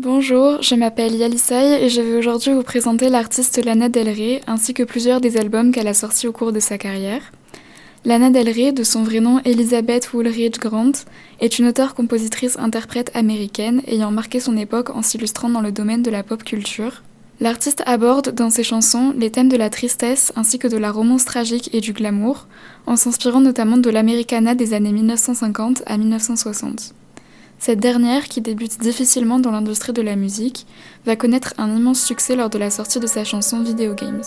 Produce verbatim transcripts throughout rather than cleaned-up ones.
Bonjour, je m'appelle Yalissaï et je vais aujourd'hui vous présenter l'artiste Lana Del Rey ainsi que plusieurs des albums qu'elle a sortis au cours de sa carrière. Lana Del Rey, de son vrai nom Elizabeth Woolridge Grant, est une auteure-compositrice-interprète américaine ayant marqué son époque en s'illustrant dans le domaine de la pop culture. L'artiste aborde dans ses chansons les thèmes de la tristesse ainsi que de la romance tragique et du glamour, en s'inspirant notamment de l'Americana des années mille neuf cent cinquante à mille neuf cent soixante. Cette dernière, qui débute difficilement dans l'industrie de la musique, va connaître un immense succès lors de la sortie de sa chanson Video Games.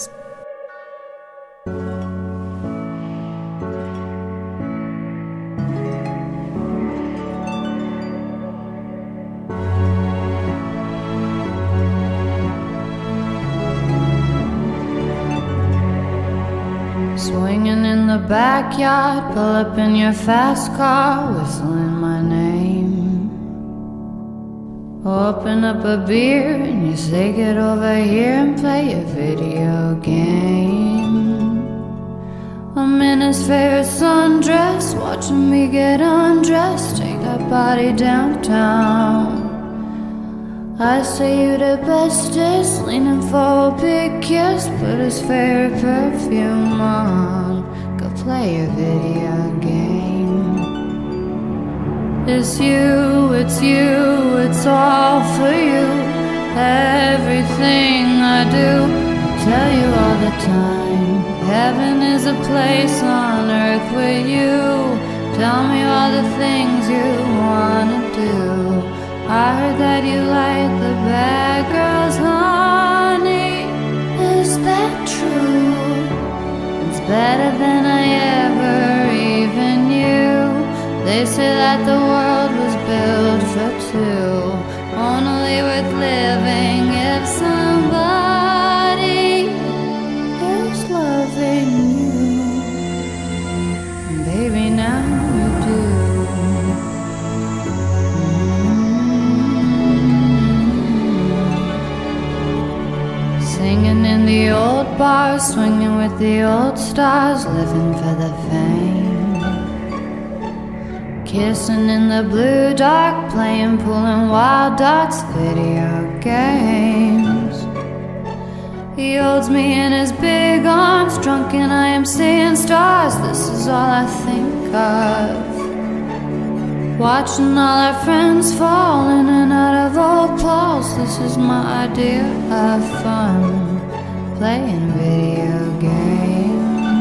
Swinging in the backyard, pull up in your fast car, whistling my name. Open up a beer and you say get over here and play a video game. I'm in his favorite sundress, watching me get undressed, take that body downtown. I say you the bestest, leaning for a big kiss, put his favorite perfume on, go play a video game. It's you, it's you, it's all for you. Everything I do, I tell you all the time. Heaven is a place on earth with you. Tell me all the things you wanna do. I heard that you like the bad girls, honey. Is that true? It's better than I ever even knew. They say that the world was built for two, only worth living if somebody is loving you. And baby, now you do. Mm-hmm. Singing in the old bars, swinging with the old stars, living for the fame. Kissing in the blue dark, playing pool and wild dots, video games. He holds me in his big arms, drunk and I am seeing stars. This is all I think of. Watching all our friends fall in and out of old clothes. This is my idea of fun, playing video games.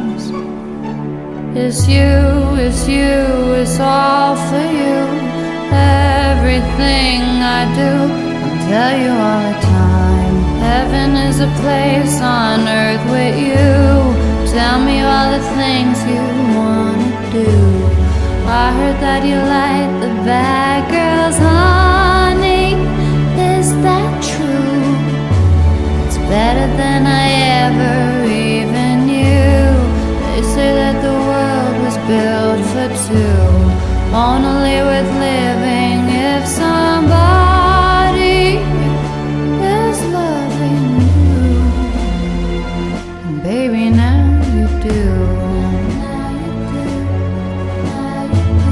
It's you, it's you, it's all for you. Everything I do, I'll tell you all the time. Heaven is a place on earth with you. Tell me all the things you wanna do. I heard that you like the bad girls, honey. Is that true? It's better than I ever even knew. They say that the world was built for two, only worth living if somebody is loving you. And baby, now you do. Now you do. Now you do.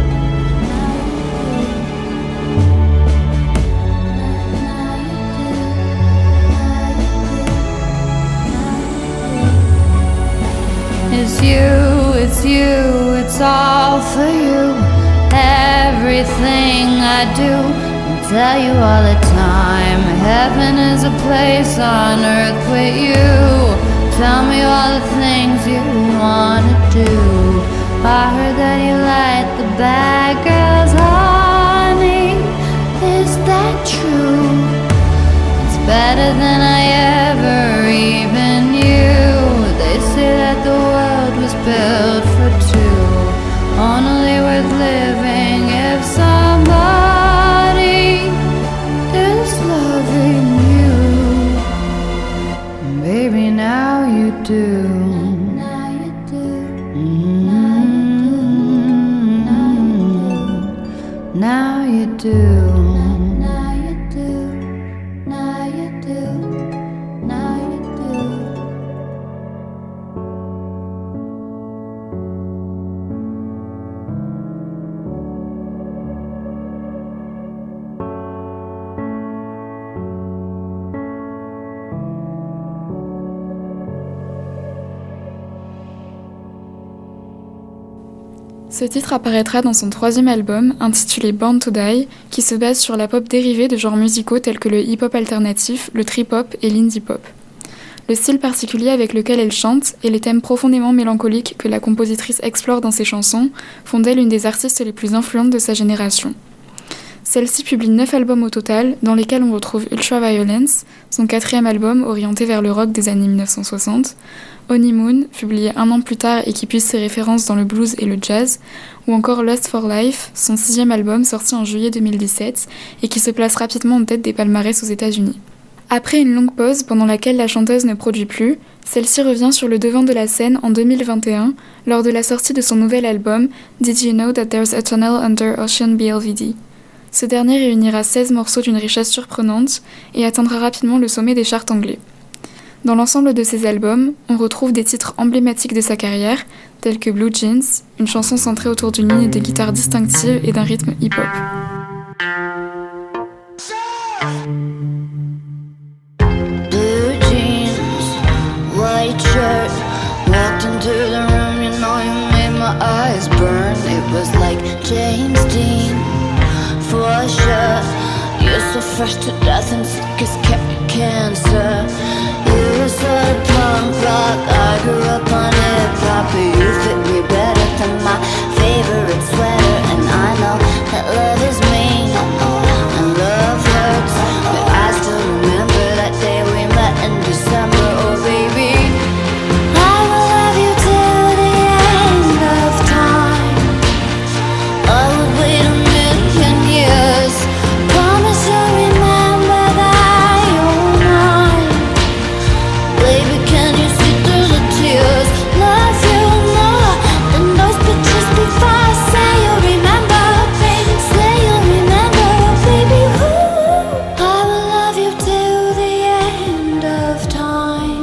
Now you do. It's you, it's you, it's all for you. Everything I do, I tell you all the time. Heaven is a place on earth with you. Tell me all the things you wanna do. I heard that you like the bad girls, honey. Is that true? It's better than I ever even knew. They say that the world was built for two, only worth living if somebody is loving you. And baby, now you do. Now you do. Mm-hmm. Now you do. Now you do. Now you do. Now you do. Ce titre apparaîtra dans son troisième album, intitulé Born to Die, qui se base sur la pop dérivée de genres musicaux tels que le hip-hop alternatif, le trip-hop et l'indie-pop. Le style particulier avec lequel elle chante et les thèmes profondément mélancoliques que la compositrice explore dans ses chansons font d'elle une des artistes les plus influentes de sa génération. Celle-ci publie neuf albums au total, dans lesquels on retrouve Ultraviolence, son quatrième album orienté vers le rock des années mille neuf cent soixante, Honeymoon, publié un an plus tard et qui puise ses références dans le blues et le jazz, ou encore Lust for Life, son sixième album sorti en juillet deux mille dix-sept et qui se place rapidement en tête des palmarès aux États-Unis. Après une longue pause pendant laquelle la chanteuse ne produit plus, celle-ci revient sur le devant de la scène en deux mille vingt et un lors de la sortie de son nouvel album Did You Know That There's a Tunnel Under Ocean B L V D. Ce dernier réunira seize morceaux d'une richesse surprenante et atteindra rapidement le sommet des charts anglais. Dans l'ensemble de ses albums, on retrouve des titres emblématiques de sa carrière, tels que Blue Jeans, une chanson centrée autour d'une ligne de guitare distinctive et d'un rythme hip-hop. Blue jeans, white shirt, walked into the room, you know you made my eyes burn. It was like James Dean, for sure. You're so fresh to death and sick as cancer. You were sort of punk rock, I grew up on hip-hop, but you fit me better than my favorite sweater. And I know that love is mean, and love hurts, but I still remember that day we met in December. Oh baby, I will love you till the end of time. I would wait a million years. Promise you'll remember that you're mine. Baby, can you see through the tears? Love you more than those pictures before. Say you'll remember, baby. Say you'll remember, baby. Ooh, I will love you till the end of time.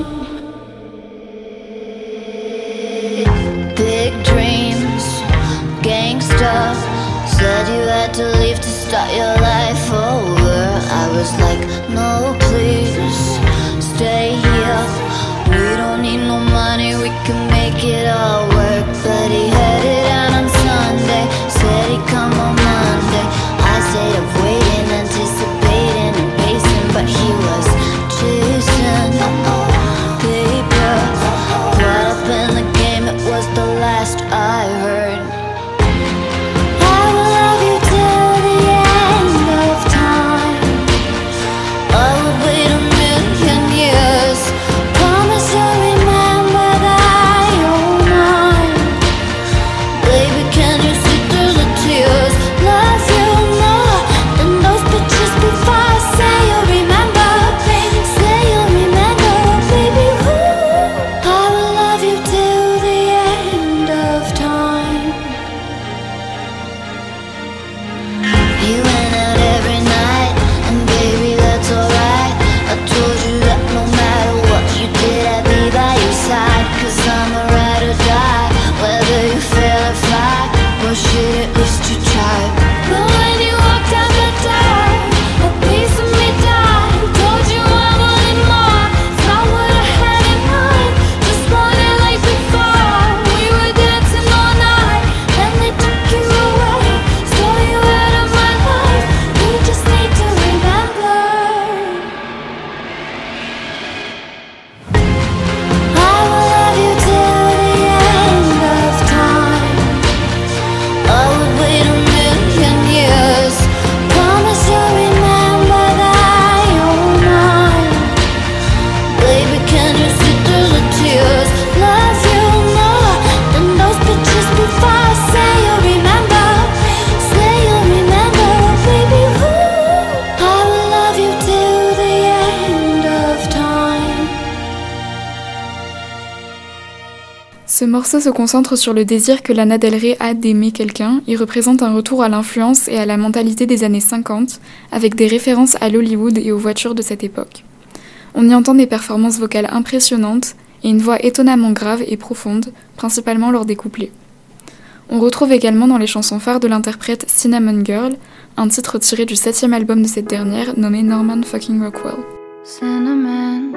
Big dreams, gangsta. Said you had to leave to start your life over. I was like, no please, stay here. We don't need no money, we can make it all work. But he headed out on Sunday, said he'd come on Monday. I stayed up waiting, anticipating and pacing, but he was chasing paper. Caught up in the game, it was the last I heard. I will love you till the end of time. I would wait a million years. Promise you'll remember that you're mine. Baby, can you see through the tears? Love you more than those pictures before. Say you'll remember, baby. Say you'll remember, baby. Ooh, I will love you till the end of time. You went out every night, and baby, that's alright. I told you that no matter what you did, I'd be by your side. Cause I'm a ride or die, whether you fail or fly. Well shit, at least you tried. But when you walked out the door, a piece of me died. Told you I wanted more, it's not what I had in mind. Just wanted like before, we were dancing all night. Then they took you away, stole you out of my life. You just need to remember. I will love you till the end of time. I would wait a million years. Promise you'll remember that you're mine. Baby, can you see through the tears? Love you more than those pictures before. Say you'll remember, say you'll remember, baby. Ooh, I will love you till the end of time. Ce morceau se concentre sur le désir que Lana Del Rey a d'aimer quelqu'un et représente un retour à l'influence et à la mentalité des années cinquante, avec des références à l'Hollywood et aux voitures de cette époque. On y entend des performances vocales impressionnantes et une voix étonnamment grave et profonde, principalement lors des couplets. On retrouve également dans les chansons phares de l'interprète Cinnamon Girl, un titre tiré du septième album de cette dernière nommé Norman Fucking Rockwell. Cinnamon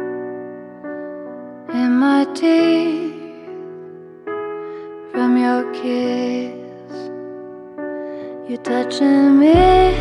in my teeth from your kiss, you touching me,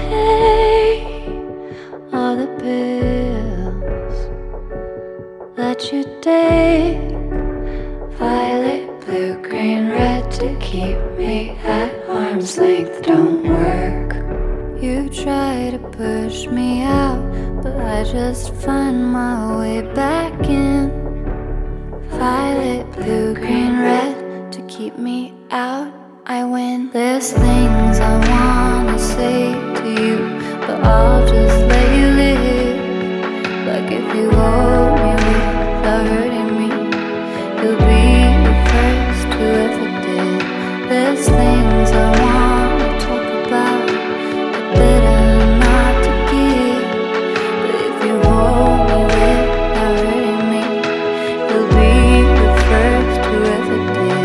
all the pills that you take, violet, blue, green, red, to keep me at arm's length don't work. You try to push me out, but I just find my way back in. Violet, blue, green, red, to keep me out, I win. There's things I wanna say to you, but I'll just let you live. Like if you hold me without hurting me, you'll be the first who ever did. There's things I wanna talk about, but better not to give. But if you hold me without hurting me, you'll be the first who ever did.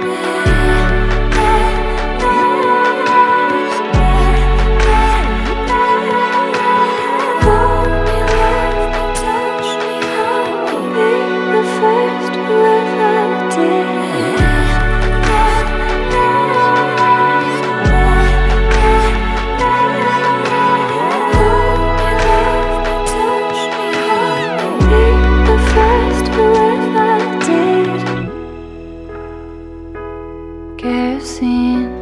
Hold me, love me, touch me, I'll be the first who ever did. Kerosene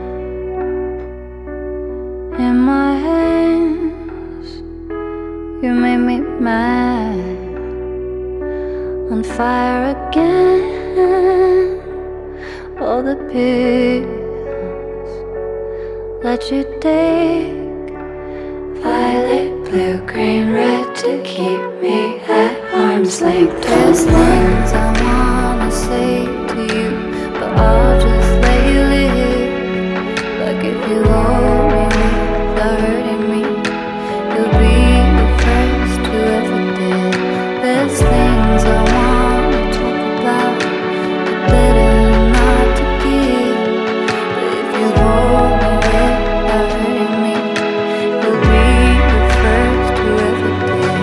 in my hands, you made me mad, on fire again. All the pills that you take, violet, blue, green, red, to keep me at arm's length. There's things I wanna say to you, but I'll just let you live. Like if you hold me without hurting me, you'll be the first who ever did. There's things I wanna talk about, but better not to give. But if you hold me without hurting me, you'll be the first who ever did.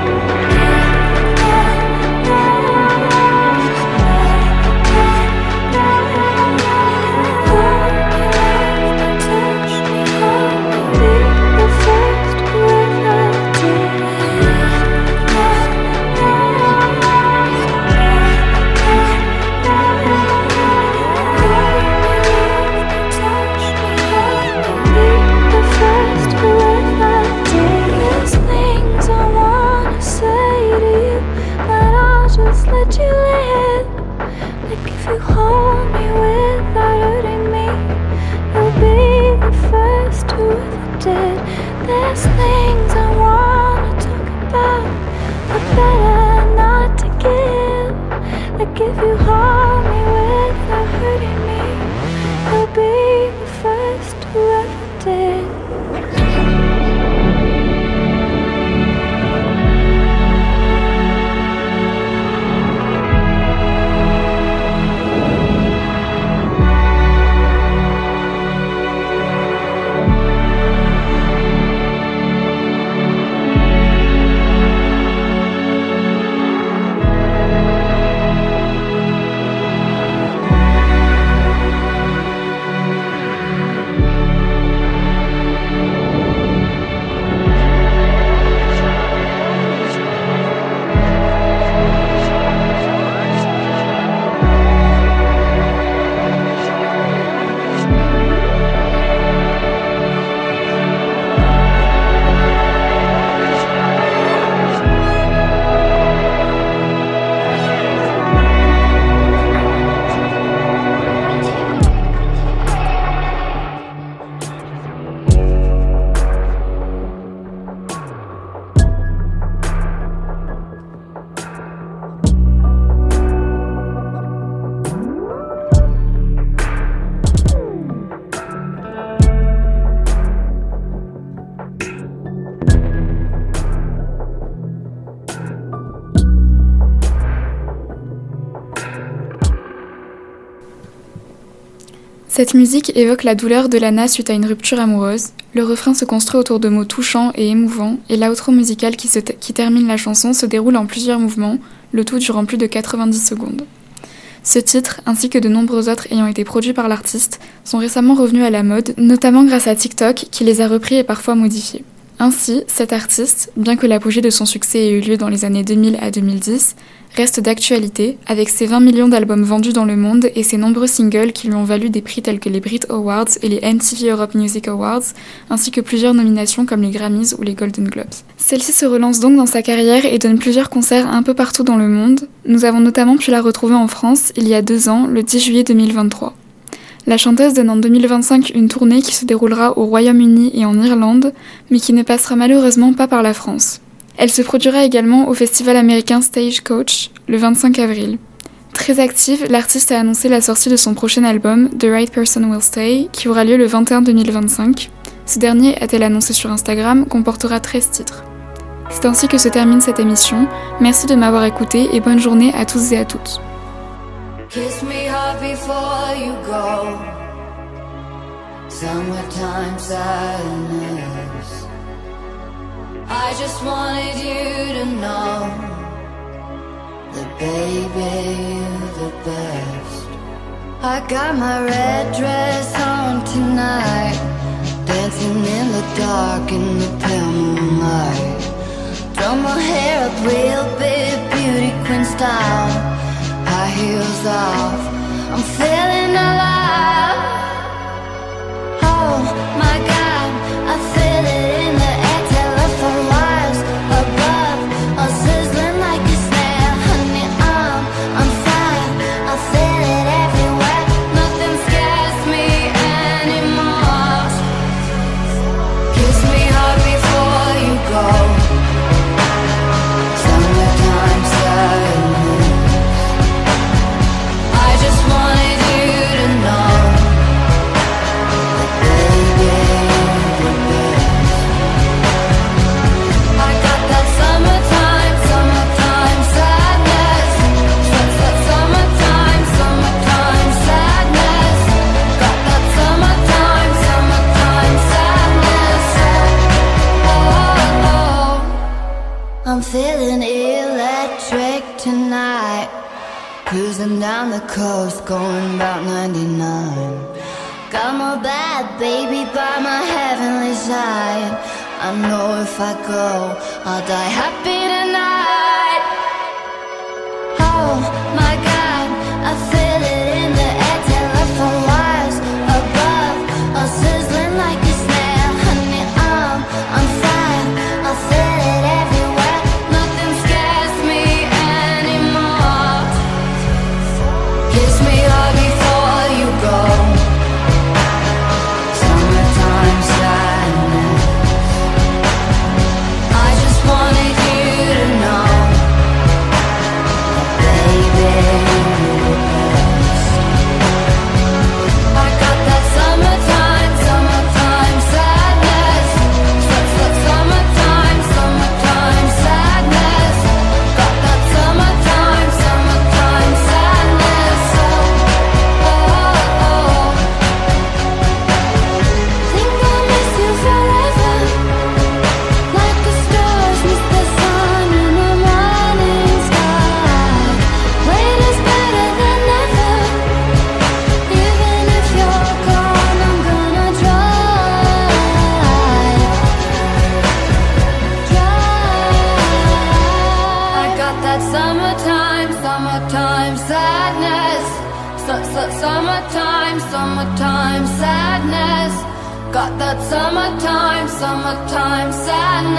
Let you live. Like if you hold me without hurting me, you'll be the first who ever did. There's things I wanna talk about, but better not to give. Like if you hold me without hurting me, you'll be the first who ever did. Cette musique évoque la douleur de Lana suite à une rupture amoureuse. Le refrain se construit autour de mots touchants et émouvants, et l'outro musical qui, se t- qui termine la chanson se déroule en plusieurs mouvements, le tout durant plus de quatre-vingt-dix secondes. Ce titre, ainsi que de nombreux autres ayant été produits par l'artiste, sont récemment revenus à la mode, notamment grâce à TikTok qui les a repris et parfois modifiés. Ainsi, cet artiste, bien que l'apogée de son succès ait eu lieu dans les années deux mille à deux mille dix, reste d'actualité avec ses vingt millions d'albums vendus dans le monde et ses nombreux singles qui lui ont valu des prix tels que les Brit Awards et les M T V Europe Music Awards, ainsi que plusieurs nominations comme les Grammys ou les Golden Globes. Celle-ci se relance donc dans sa carrière et donne plusieurs concerts un peu partout dans le monde. Nous avons notamment pu la retrouver en France il y a deux ans, le dix juillet deux mille vingt-trois. La chanteuse donne en deux mille vingt-cinq une tournée qui se déroulera au Royaume-Uni et en Irlande, mais qui ne passera malheureusement pas par la France. Elle se produira également au festival américain Stagecoach le vingt-cinq avril. Très active, l'artiste a annoncé la sortie de son prochain album, The Right Person Will Stay, qui aura lieu le vingt et un deux mille vingt-cinq. Ce dernier, a-t-elle annoncé sur Instagram, comportera treize titres. C'est ainsi que se termine cette émission. Merci de m'avoir écouté et bonne journée à tous et à toutes. Kiss me hard before you go. Summertime sadness. I just wanted you to know that baby you're the best. I got my red dress on tonight, dancing in the dark in the pale moonlight. Throw my hair up real big, beauty queen style. High heels off, I'm feeling alive. Oh my God, I feel it in the air, telephone wires above, all sizzling like a snare. Honey, I'm on fire, I feel it everywhere. Nothing scares me anymore. Kiss me hard before you go. Summertime sadness. Wanted you to know that baby you're the best. I got that summertime, summertime sadness. That's that summertime, summertime sadness. Got that summertime, summertime sadness. Oh, oh, I'm feeling electric tonight. Cruising down the coast, going about ninety-nine. Got my bad baby by my heavenly side. I know if I go, I'll die happy tonight. Oh my God, I feel it in the air, telephone wires above, all sizzling like a snare. Honey, I'm on fire, I feel it everywhere. Nothing scares me anymore. Kiss me hard before you go. Summertime sadness. I just wanted you to know that baby you're the best. I got that summertime, summertime sadness. That's that summertime, summertime sadness. Got that summertime, summertime sadness. Oh, oh, oh. Think I'll miss you forever, like the stars miss the sun in the morning sky. Wait is better than never. Even if you're gone, I'm gonna try, try. I got that summertime, summertime sadness. Su- su- Summertime, summertime sadness. Got that summertime, summertime sadness.